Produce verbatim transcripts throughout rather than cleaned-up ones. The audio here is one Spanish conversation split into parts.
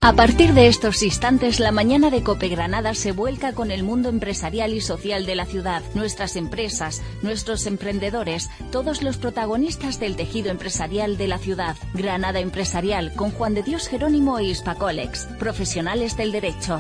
A partir de estos instantes, la mañana de COPE Granada se vuelca con el mundo empresarial y social de la ciudad, nuestras empresas, nuestros emprendedores, todos los protagonistas del tejido empresarial de la ciudad. Granada Empresarial, con Juan de Dios Jerónimo e Hispacolex, profesionales del derecho.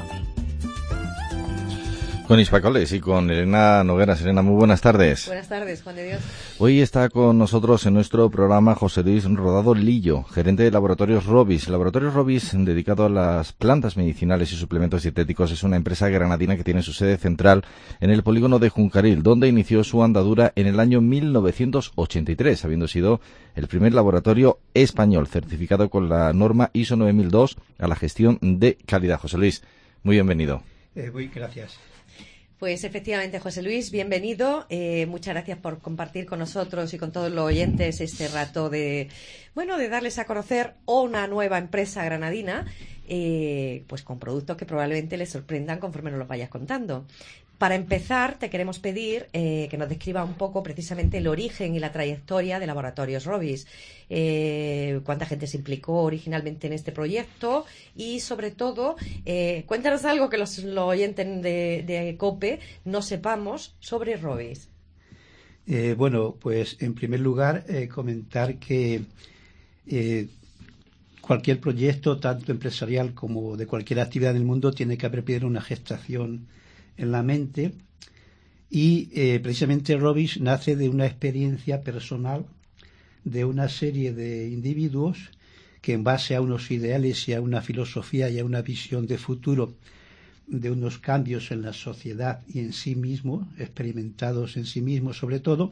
Con Hispacolex y con Elena Nogueras. Elena, muy buenas tardes. Buenas tardes, Juan de Dios. Hoy está con nosotros en nuestro programa José Luis Rodado Lillo, gerente de Laboratorios Robis. Laboratorios Robis, dedicado a las plantas medicinales y suplementos dietéticos, es una empresa granadina que tiene su sede central en el polígono de Juncaril, donde inició su andadura en el año mil novecientos ochenta y tres, habiendo sido el primer laboratorio español certificado con la norma I S O nueve mil dos a la gestión de calidad. José Luis, muy bienvenido. Eh, muy gracias. Pues efectivamente, José Luis, bienvenido. Eh, muchas gracias por compartir con nosotros y con todos los oyentes este rato de, bueno, de darles a conocer una nueva empresa granadina, eh, pues con productos que probablemente les sorprendan conforme nos los vayas contando. Para empezar, te queremos pedir eh, que nos describa un poco precisamente el origen y la trayectoria de Laboratorios Robis. Eh, cuánta gente se implicó originalmente en este proyecto y, sobre todo, eh, cuéntanos algo que los, los oyentes de, de COPE no sepamos sobre Robis. Eh, bueno, pues en primer lugar eh, comentar que eh, cualquier proyecto, tanto empresarial como de cualquier actividad en el mundo, tiene que haber primero una gestación en la mente y eh, precisamente Robis nace de una experiencia personal de una serie de individuos que, en base a unos ideales y a una filosofía y a una visión de futuro de unos cambios en la sociedad y en sí mismo, experimentados en sí mismos sobre todo,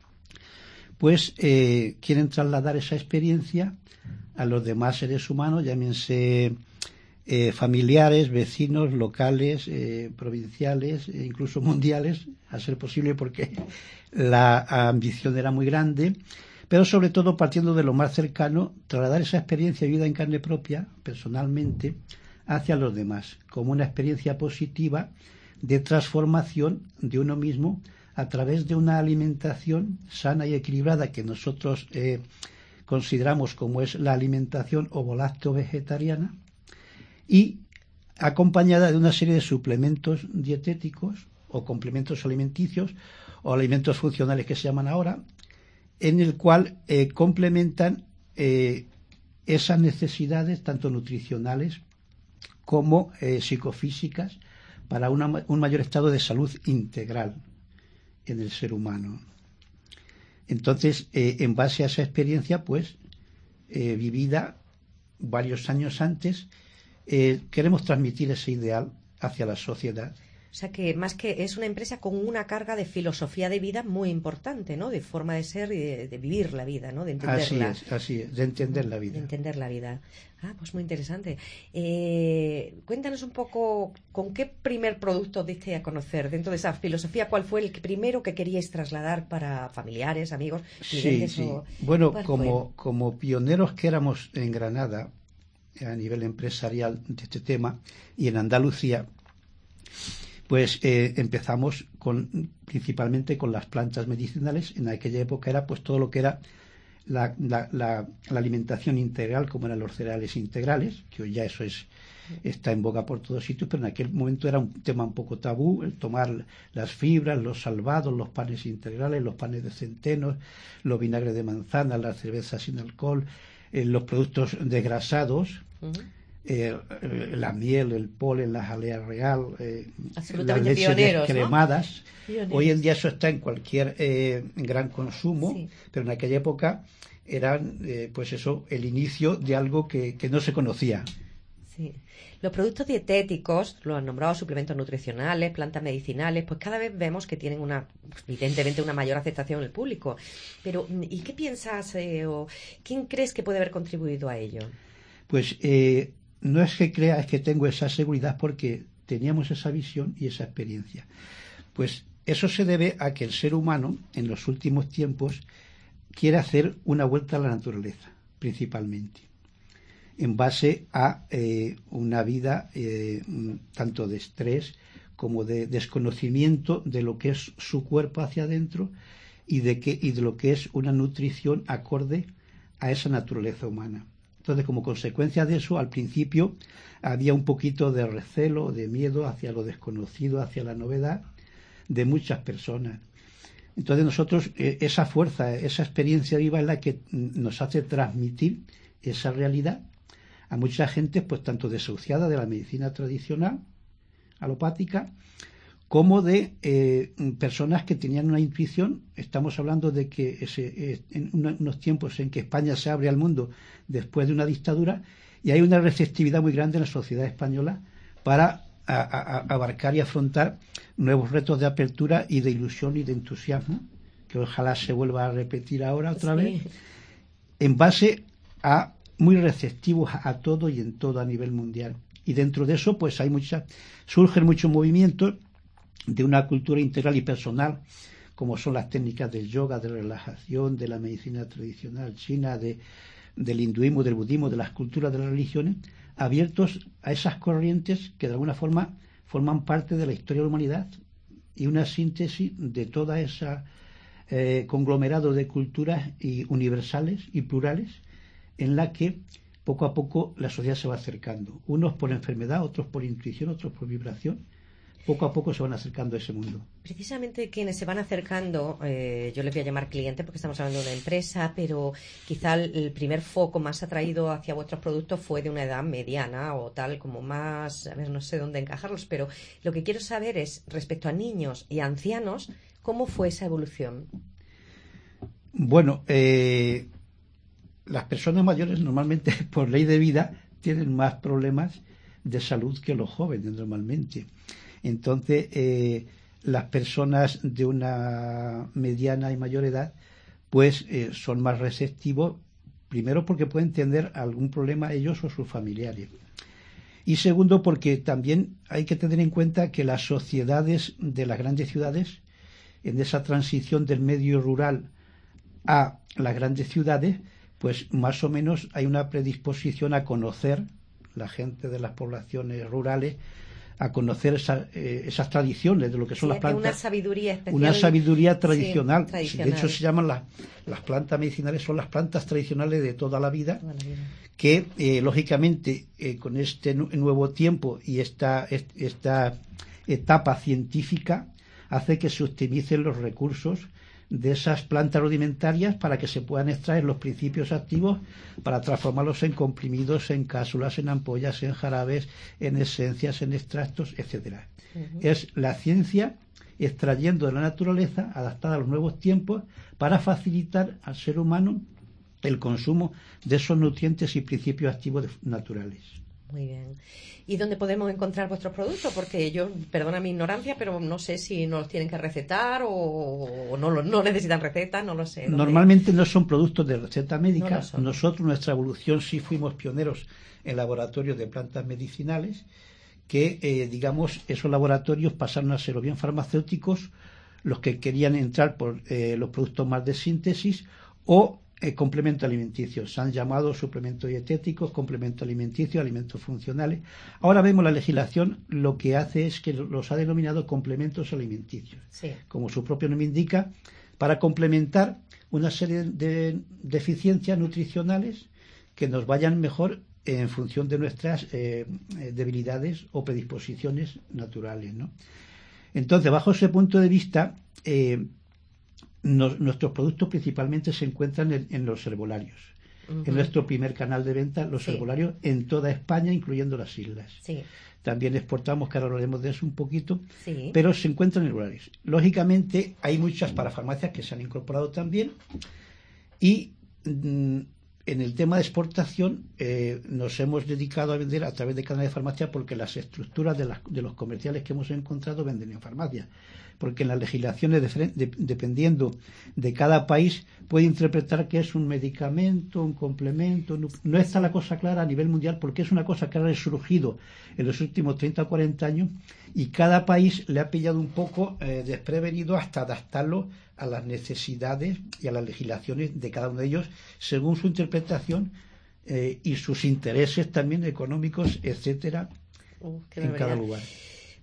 pues eh, quieren trasladar esa experiencia a los demás seres humanos, llámense Eh, familiares, vecinos, locales, eh, provinciales e incluso mundiales, a ser posible, porque la ambición era muy grande, pero sobre todo partiendo de lo más cercano, trasladar esa experiencia de vida en carne propia, personalmente, hacia los demás, como una experiencia positiva de transformación de uno mismo a través de una alimentación sana y equilibrada que nosotros eh, consideramos como es la alimentación ovo-lácteo-vegetariana, y acompañada de una serie de suplementos dietéticos o complementos alimenticios o alimentos funcionales que se llaman ahora, en el cual eh, complementan eh, esas necesidades tanto nutricionales como eh, psicofísicas para una, un mayor estado de salud integral en el ser humano. Entonces, eh, en base a esa experiencia, pues, eh, vivida varios años antes, Eh, queremos transmitir ese ideal hacia la sociedad. O sea que más que es una empresa con una carga de filosofía de vida muy importante, ¿no? De forma de ser y de, de vivir la vida, ¿no? De entenderla. Así es, así es, de entender la vida. De entender la vida. Ah, pues muy interesante. Eh, cuéntanos un poco con qué primer producto diste a conocer dentro de esa filosofía. ¿Cuál fue el primero que queríais trasladar para familiares, amigos, clientes? Sí, sí. O... Bueno, como, como pioneros que éramos en Granada a nivel empresarial de este tema y en Andalucía, pues eh, empezamos con principalmente con las plantas medicinales. En aquella época era pues todo lo que era la, la, la, la alimentación integral, como eran los cereales integrales, que hoy ya eso es está en boga por todos sitios, pero en aquel momento era un tema un poco tabú, el tomar las fibras, los salvados, los panes integrales, los panes de centeno, los vinagres de manzana, las cervezas sin alcohol, eh, los productos desgrasados, uh-huh. eh, la miel, el polen, la jalea real, eh, las leches pioneros, descremadas, ¿no? Hoy en día eso está en cualquier eh, gran consumo, sí. Pero en aquella época eran, eh, pues eso, el inicio de algo que, que no se conocía. Sí. Los productos dietéticos, lo han nombrado suplementos nutricionales, plantas medicinales, pues cada vez vemos que tienen una, evidentemente, una mayor aceptación en el público. Pero, ¿y qué piensas eh, o quién crees que puede haber contribuido a ello? Pues eh, no es que crea, es que tengo esa seguridad porque teníamos esa visión y esa experiencia. Pues eso se debe a que el ser humano, en los últimos tiempos, quiere hacer una vuelta a la naturaleza, principalmente, en base a eh, una vida eh, tanto de estrés como de desconocimiento de lo que es su cuerpo hacia adentro y de, que, y de lo que es una nutrición acorde a esa naturaleza humana. Entonces, como consecuencia de eso, al principio había un poquito de recelo, de miedo hacia lo desconocido, hacia la novedad de muchas personas. Entonces nosotros, eh, esa fuerza, esa experiencia viva es la que nos hace transmitir esa realidad a mucha gente, pues tanto desahuciada de la medicina tradicional, alopática, como de eh, personas que tenían una intuición. Estamos hablando de que ese, eh, en unos tiempos en que España se abre al mundo después de una dictadura, y hay una receptividad muy grande en la sociedad española para a, a, a abarcar y afrontar nuevos retos de apertura y de ilusión y de entusiasmo, que ojalá se vuelva a repetir ahora otra sí. vez, en base a muy receptivos a, a todo y en todo a nivel mundial. Y dentro de eso, pues hay muchas, surgen muchos movimientos de una cultura integral y personal, como son las técnicas del yoga, de relajación, de la medicina tradicional china, de, del hinduismo, del budismo, de las culturas de las religiones, abiertos a esas corrientes que de alguna forma forman parte de la historia de la humanidad y una síntesis de toda esa eh, conglomerado de culturas y universales y plurales en la que poco a poco la sociedad se va acercando, unos por enfermedad, otros por intuición, otros por vibración. Poco a poco se van acercando a ese mundo. Precisamente quienes se van acercando, eh, yo les voy a llamar cliente porque estamos hablando de una empresa, pero quizá el primer foco más atraído hacia vuestros productos fue de una edad mediana o tal, como más, a ver, no sé dónde encajarlos, pero lo que quiero saber es, respecto a niños y ancianos, ¿cómo fue esa evolución? Bueno, eh, las personas mayores normalmente, por ley de vida, tienen más problemas de salud que los jóvenes normalmente. Entonces, eh, las personas de una mediana y mayor edad, pues eh, son más receptivos, primero porque pueden tener algún problema ellos o sus familiares. Y segundo, porque también hay que tener en cuenta que las sociedades de las grandes ciudades, en esa transición del medio rural a las grandes ciudades, pues más o menos hay una predisposición a conocer, la gente de las poblaciones rurales, a conocer esa, eh, esas tradiciones de lo que son sí, las plantas. Una sabiduría especial. Una sabiduría tradicional. Sí, tradicional. De hecho, se llaman las, las plantas medicinales, son las plantas tradicionales de toda la vida, toda la vida. que, eh, lógicamente, eh, con este nu- nuevo tiempo y esta, esta etapa científica, hace que se optimicen los recursos de esas plantas rudimentarias para que se puedan extraer los principios activos para transformarlos en comprimidos, en cápsulas, en ampollas, en jarabes, en esencias, en extractos, etcétera. Uh-huh. Es la ciencia extrayendo de la naturaleza, adaptada a los nuevos tiempos, para facilitar al ser humano el consumo de esos nutrientes y principios activos naturales. Muy bien. ¿Y dónde podemos encontrar vuestros productos? Porque yo, perdona mi ignorancia, pero no sé si nos los tienen que recetar o, o no, lo, no necesitan recetas, no lo sé. ¿Dónde? Normalmente no son productos de receta médica. No Nosotros, nuestra evolución, sí fuimos pioneros en laboratorios de plantas medicinales, que, eh, digamos, esos laboratorios pasaron a ser o bien farmacéuticos, los que querían entrar por eh, los productos más de síntesis, o Eh, complementos alimenticios. Se han llamado suplementos dietéticos, complementos alimenticios, alimentos funcionales. Ahora vemos la legislación, lo que hace es que los ha denominado complementos alimenticios. Sí. Como su propio nombre indica, para complementar una serie de deficiencias nutricionales que nos vayan mejor en función de nuestras eh, debilidades o predisposiciones naturales, ¿no? Entonces, bajo ese punto de vista, eh, Nos, nuestros productos principalmente se encuentran en, en los herbolarios. Uh-huh. En nuestro primer canal de venta, los sí. herbolarios en toda España, incluyendo las islas. Sí. También exportamos, que ahora hablaremos de eso un poquito, sí. pero se encuentran en herbolarios. Lógicamente, hay muchas parafarmacias que se han incorporado también, y mm, en el tema de exportación eh, nos hemos dedicado a vender a través de canales de farmacia, porque las estructuras de, las, de los comerciales que hemos encontrado venden en farmacia. Porque en las legislaciones, de, de, dependiendo de cada país, puede interpretar que es un medicamento, un complemento. No, no está la cosa clara a nivel mundial, porque es una cosa que ha resurgido en los últimos treinta o cuarenta años, y cada país le ha pillado un poco eh, desprevenido hasta adaptarlo a las necesidades y a las legislaciones de cada uno de ellos, según su interpretación eh, y sus intereses también económicos, etcétera, uh, en cada lugar.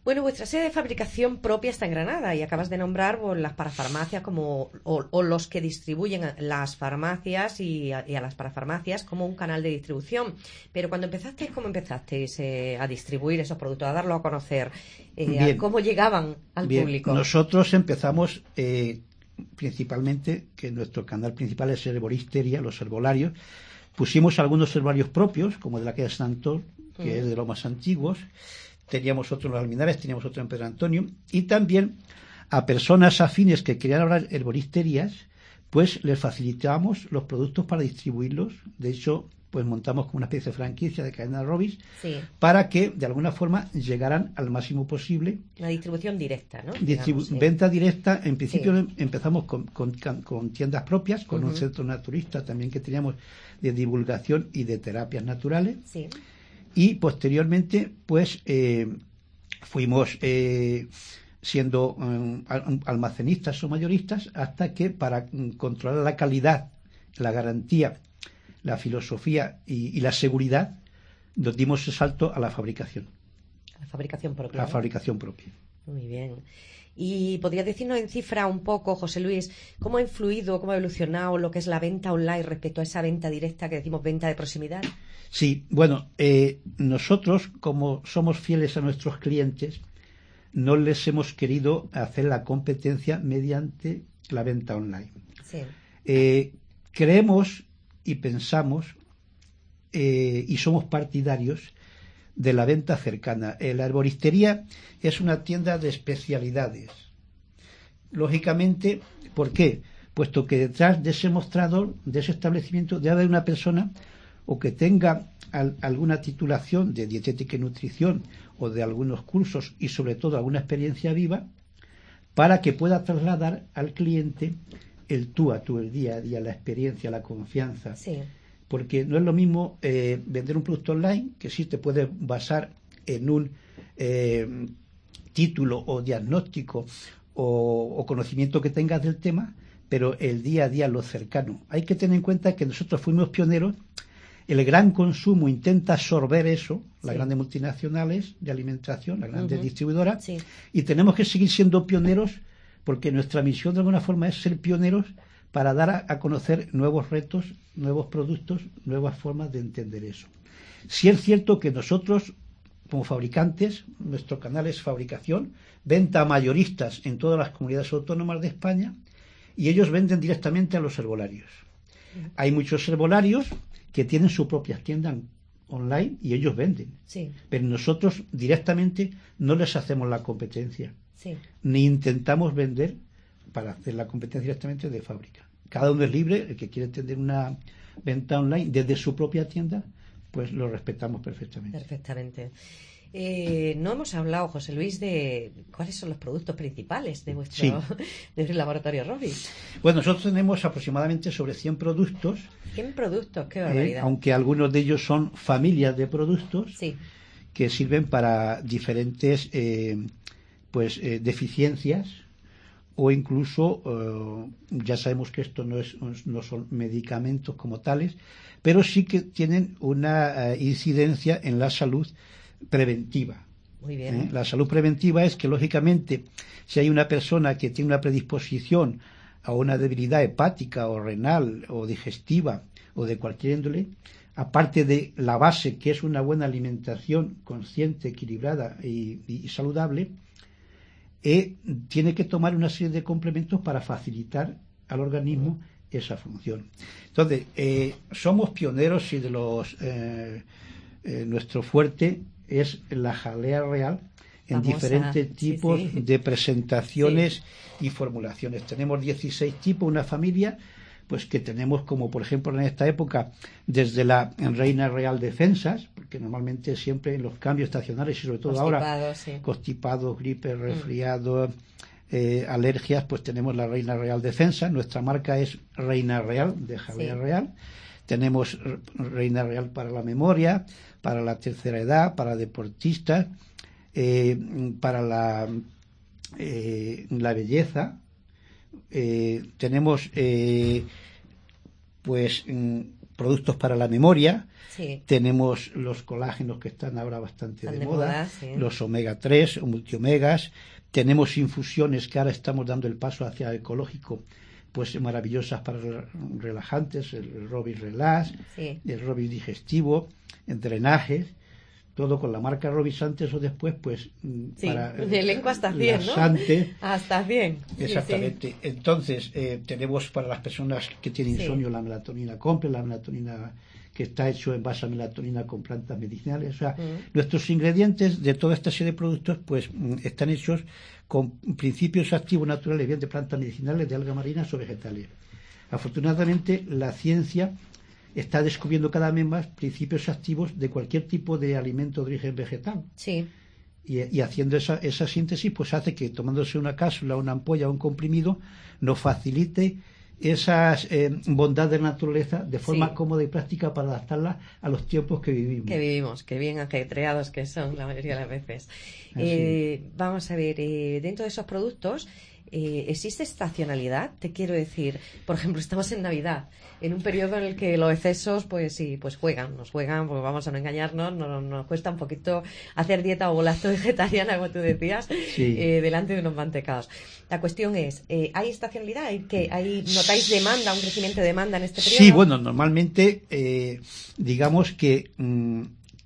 Bueno, vuestra sede de fabricación propia está en Granada y acabas de nombrar pues, las parafarmacias como o, o los que distribuyen a las farmacias y a, y a las parafarmacias como un canal de distribución. Pero cuando empezasteis, ¿cómo empezasteis eh, a distribuir esos productos, a darlo a conocer? Eh, a ¿Cómo llegaban al bien. público? Nosotros empezamos eh, principalmente, que nuestro canal principal es herboristería, los herbolarios. Pusimos algunos herbolarios propios, como de la calle Santor, que mm. es de los más antiguos. Teníamos otro en los Alminares, teníamos otro en Pedro Antonio, y también a personas afines que querían hablar herboristerías, pues les facilitábamos los productos para distribuirlos. De hecho, pues montamos como una especie de franquicia de cadena Robis, sí. para que de alguna forma llegaran al máximo posible. La distribución directa, ¿no? Distribu Digamos, sí. Venta directa. En principio sí. empezamos con, con, con tiendas propias, con uh-huh. un centro naturista también que teníamos de divulgación y de terapias naturales. Sí. Y posteriormente, pues, eh, fuimos eh, siendo um, almacenistas o mayoristas hasta que, para um, controlar la calidad, la garantía, la filosofía y, y la seguridad, nos dimos el salto a la fabricación. A la fabricación propia. A la fabricación propia. Muy bien. ¿Y podrías decirnos en cifra un poco, José Luis, cómo ha influido, cómo ha evolucionado lo que es la venta online respecto a esa venta directa que decimos venta de proximidad? Sí, bueno, eh, nosotros, como somos fieles a nuestros clientes, no les hemos querido hacer la competencia mediante la venta online. Sí. Eh, creemos y pensamos eh, y somos partidarios de la venta cercana. Eh, la herboristería es una tienda de especialidades. Lógicamente, ¿por qué? Puesto que detrás de ese mostrador, de ese establecimiento, debe haber una persona o que tenga al, alguna titulación de dietética y nutrición o de algunos cursos y sobre todo alguna experiencia viva para que pueda trasladar al cliente el tú a tú, el día a día, la experiencia, la confianza. Sí. Porque no es lo mismo eh, vender un producto online, que sí te puedes basar en un eh, título o diagnóstico o, o conocimiento que tengas del tema, pero el día a día, lo cercano. Hay que tener en cuenta que nosotros fuimos pioneros. El gran consumo intenta absorber eso, las sí. grandes multinacionales de alimentación, las grandes uh-huh. distribuidoras, sí. y tenemos que seguir siendo pioneros porque nuestra misión de alguna forma es ser pioneros para dar a, a conocer nuevos retos, nuevos productos, nuevas formas de entender eso. Sí es cierto que nosotros, como fabricantes, nuestro canal es fabricación, venta a mayoristas en todas las comunidades autónomas de España, y ellos venden directamente a los herbolarios. Uh-huh. Hay muchos herbolarios que tienen sus propias tiendas online y ellos venden. Sí. Pero nosotros directamente no les hacemos la competencia. Sí. Ni intentamos vender para hacer la competencia directamente de fábrica. Cada uno es libre, el que quiere tener una venta online desde su propia tienda, pues lo respetamos perfectamente. Perfectamente. Eh, no hemos hablado, José Luis, de cuáles son los productos principales de vuestro sí. de laboratorio Robis. Bueno, nosotros tenemos aproximadamente sobre cien productos. cien productos, qué barbaridad. Eh, aunque algunos de ellos son familias de productos sí. que sirven para diferentes eh, pues eh, deficiencias o incluso, eh, ya sabemos que esto no, es, no son medicamentos como tales, pero sí que tienen una eh, incidencia en la salud preventiva. Muy bien. ¿Eh? La salud preventiva es que, lógicamente, si hay una persona que tiene una predisposición a una debilidad hepática o renal o digestiva o de cualquier índole, aparte de la base que es una buena alimentación consciente, equilibrada y, y saludable, eh, tiene que tomar una serie de complementos para facilitar al organismo esa función. Entonces, eh, somos pioneros y de los eh, eh, nuestro fuerte es la jalea real en Famosa. diferentes tipos sí, sí. de presentaciones sí. y formulaciones. Tenemos dieciséis tipos, una familia, pues que tenemos como, por ejemplo, en esta época, desde la Reina Real Defensas, porque normalmente siempre en los cambios estacionales y sobre todo Constipado, ahora, sí. constipados, gripe, resfriado, mm. eh, alergias, pues tenemos la Reina Real Defensa. Nuestra marca es Reina Real, de jalea sí. real. Tenemos Reina Real para la memoria, para la tercera edad, para deportistas, eh, para la, eh, la belleza. Eh, tenemos eh, pues productos para la memoria, sí. tenemos los colágenos que están ahora bastante están de, de moda, moda sí. los omega tres o multiomegas, tenemos infusiones que ahora estamos dando el paso hacia ecológico, pues maravillosas para relajantes, el Robis Relax, sí. el Robis digestivo, el drenaje, todo con la marca Robis antes o después, pues sí. para el elenco hasta cien, ¿no? Hasta cien. Exactamente. Sí, sí. Entonces, eh, tenemos para las personas que tienen insomnio sí. la melatonina complex, la melatonina que está hecho en base a melatonina con plantas medicinales. O sea, mm. nuestros ingredientes de toda esta serie de productos, pues están hechos con principios activos naturales, bien de plantas medicinales, de algas marinas o vegetales. Afortunadamente, la ciencia está descubriendo cada vez más principios activos de cualquier tipo de alimento de origen vegetal. Sí. Y, y haciendo esa, esa síntesis, pues hace que tomándose una cápsula, una ampolla o un comprimido, nos facilite esas eh, bondades de la naturaleza de forma sí. cómoda y práctica para adaptarlas a los tiempos que vivimos. Que vivimos, que bien ajetreados que son la mayoría de las veces. Eh, vamos a ver, eh, dentro de esos productos, eh, ¿existe estacionalidad? Te quiero decir, por ejemplo, estamos en Navidad, en un periodo en el que los excesos, pues sí, pues juegan, nos juegan, pues vamos a no engañarnos, nos, nos cuesta un poquito hacer dieta o lacto vegetariana, como tú decías, sí. eh, delante de unos mantecados. La cuestión es, eh, ¿hay estacionalidad? ¿Hay, que, hay, ¿Notáis demanda, un crecimiento de demanda en este periodo? Sí, bueno, normalmente, eh, digamos que mmm,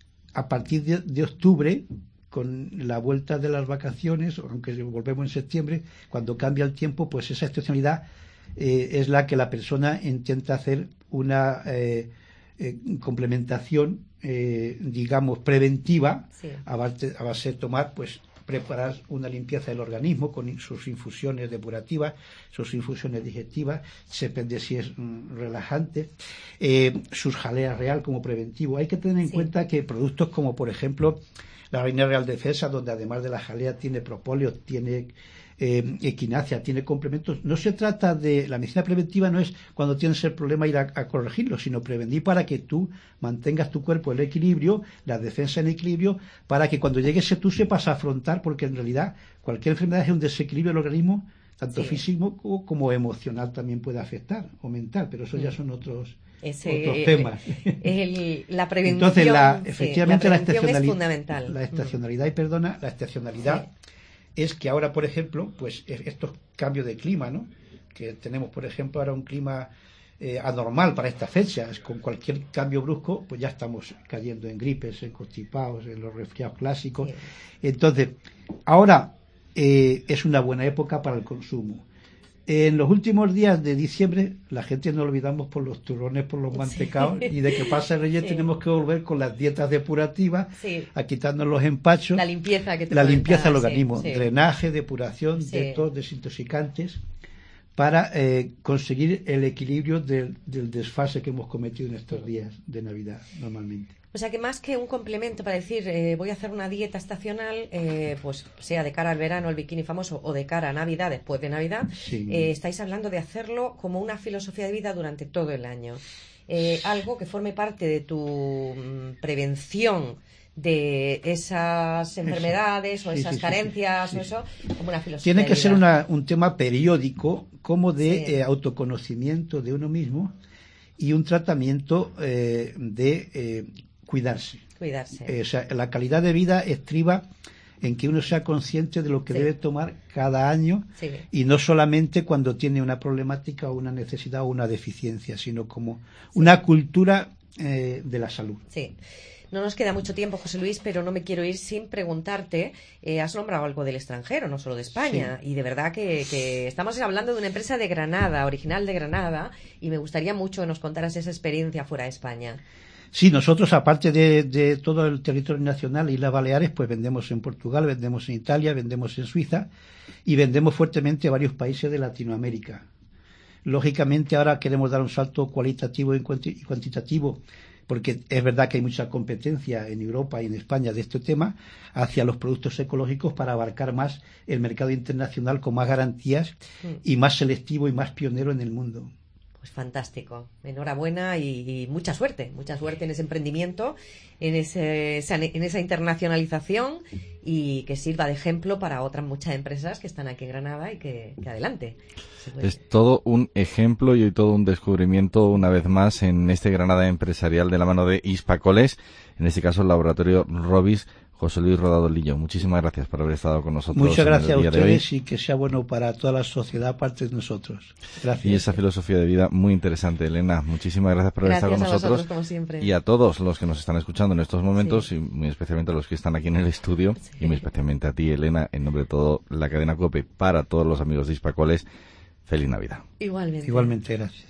a partir de, de octubre, con la vuelta de las vacaciones, aunque volvemos en septiembre, cuando cambia el tiempo, pues esa estacionalidad eh, es la que la persona intenta hacer una eh, eh, complementación, eh, digamos, preventiva, sí. a, base, a base de tomar, pues, preparar una limpieza del organismo con sus infusiones depurativas, sus infusiones digestivas, se depende si es mm, relajante, eh, sus jaleas real como preventivo. Hay que tener en sí. cuenta que productos como, por ejemplo, la Reina Real Defensa, donde además de la jalea tiene propóleo, tiene eh, equinacia, tiene complementos. No se trata de... La medicina preventiva no es cuando tienes el problema ir a, a corregirlo, sino prevenir para que tú mantengas tu cuerpo en equilibrio, la defensa en equilibrio, para que cuando llegue ese tú sepas afrontar, porque en realidad cualquier enfermedad es un desequilibrio del organismo, tanto sí. físico como, como emocional también puede afectar, o mental, pero eso sí. ya son otros... Ese, otros temas. El, la prevención, Entonces, la, efectivamente, sí, la, la estacionalidad es fundamental. La estacionalidad, y perdona, la estacionalidad sí. es que ahora, por ejemplo, pues estos cambios de clima, ¿no? Que tenemos, por ejemplo, ahora un clima eh, anormal para estas fechas, con cualquier cambio brusco, pues ya estamos cayendo en gripes, en constipados, en los resfriados clásicos. Sí. Entonces, ahora eh, es una buena época para el consumo. En los últimos días de diciembre, la gente no olvidamos por los turrones, por los mantecados, sí. y de que pasa el Reyes sí. tenemos que volver con las dietas depurativas, sí. a quitarnos los empachos, la limpieza, que te la limpieza del organismo, sí, sí. drenaje, depuración, sí. detox, desintoxicantes, para eh, conseguir el equilibrio del, del desfase que hemos cometido en estos días de Navidad, normalmente. O sea que más que un complemento para decir eh, voy a hacer una dieta estacional, eh, pues sea de cara al verano, el bikini famoso, o de cara a Navidad, después de Navidad, sí. eh, estáis hablando de hacerlo como una filosofía de vida durante todo el año. Eh, algo que forme parte de tu mm, prevención de esas enfermedades eso. o esas sí, sí, carencias sí, sí, sí. o eso, como una filosofía Tiene que de vida. ser una, un tema periódico, como de sí. eh, autoconocimiento de uno mismo y un tratamiento eh, de... Eh, cuidarse. Cuidarse. Eh, o sea, la calidad de vida estriba en que uno sea consciente de lo que sí. debe tomar cada año sí. y no solamente cuando tiene una problemática o una necesidad o una deficiencia, sino como sí. una cultura eh, de la salud. Sí. No nos queda mucho tiempo, José Luis, pero no me quiero ir sin preguntarte, eh, has nombrado algo del extranjero, no solo de España, sí. y de verdad que, que estamos hablando de una empresa de Granada, original de Granada, y me gustaría mucho que nos contaras esa experiencia fuera de España. Sí, nosotros, aparte de, de todo el territorio nacional y las Baleares, pues vendemos en Portugal, vendemos en Italia, vendemos en Suiza y vendemos fuertemente a varios países de Latinoamérica. Lógicamente, ahora queremos dar un salto cualitativo y cuantitativo, porque es verdad que hay mucha competencia en Europa y en España de este tema, hacia los productos ecológicos para abarcar más el mercado internacional con más garantías y más selectivo y más pionero en el mundo. Pues fantástico. Enhorabuena y, y mucha suerte, mucha suerte en ese emprendimiento, en, ese, en esa internacionalización y que sirva de ejemplo para otras muchas empresas que están aquí en Granada y que, que adelante. Es todo un ejemplo y todo un descubrimiento una vez más en este Granada empresarial de la mano de Hispacoles, en este caso el laboratorio Robis. José Luis Rodado Lillo, muchísimas gracias por haber estado con nosotros. Muchas gracias en el día a ustedes de hoy. Y que sea bueno para toda la sociedad aparte de nosotros. Gracias. Y esa filosofía de vida muy interesante, Elena. Muchísimas gracias por haber gracias estado con a nosotros. Vosotros, como siempre. Y a todos los que nos están escuchando en estos momentos, sí. y muy especialmente a los que están aquí en el estudio, sí. y muy especialmente a ti, Elena, en nombre de toda la cadena COPE, para todos los amigos de Hispacoles, feliz Navidad. Igualmente. Igualmente, gracias.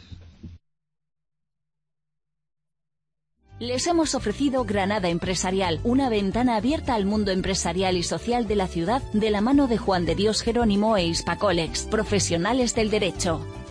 Les hemos ofrecido Granada Empresarial, una ventana abierta al mundo empresarial y social de la ciudad de la mano de Juan de Dios Jerónimo e Hispacoles, profesionales del derecho.